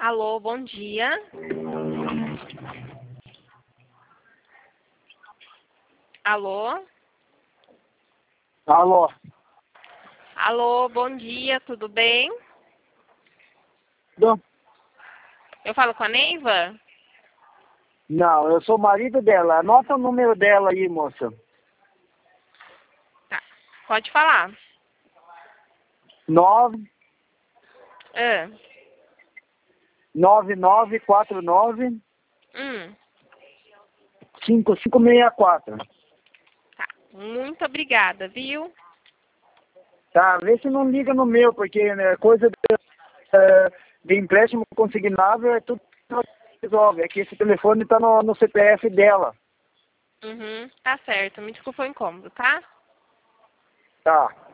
Alô, bom dia. Alô? Alô? Alô, bom dia, tudo bem? Não, Eu falo com a Neiva? não, eu sou o marido dela. Anota o número dela aí, moça. Tá, pode falar. 9 Ah, 9949 hum, 5564. tá. Muito obrigada, viu? Tá, vê se não liga no meu, porque né, coisa de empréstimo consignável é tudo que resolve. É que esse telefone tá no CPF dela. Tá certo. Me desculpa o incômodo, tá? Tá.